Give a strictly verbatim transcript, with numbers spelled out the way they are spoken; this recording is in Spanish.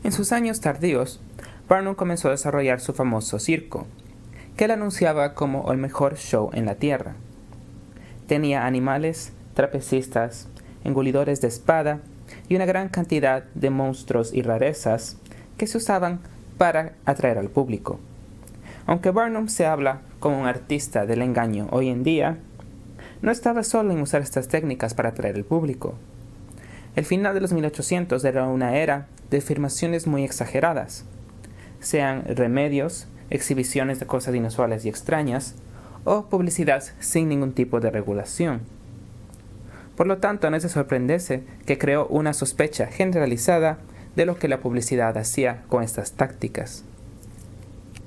En sus años tardíos, Barnum comenzó a desarrollar su famoso circo, que él anunciaba como el mejor show en la Tierra. Tenía animales, trapecistas, engulidores de espada y una gran cantidad de monstruos y rarezas que se usaban para atraer al público. Aunque Barnum se habla como un artista del engaño hoy en día, no estaba solo en usar estas técnicas para atraer al público. El final de los mil ochocientos era una era de afirmaciones muy exageradas, sean remedios, exhibiciones de cosas inusuales y extrañas, o publicidad sin ningún tipo de regulación. Por lo tanto, no es de sorprenderse que creó una sospecha generalizada de lo que la publicidad hacía con estas tácticas.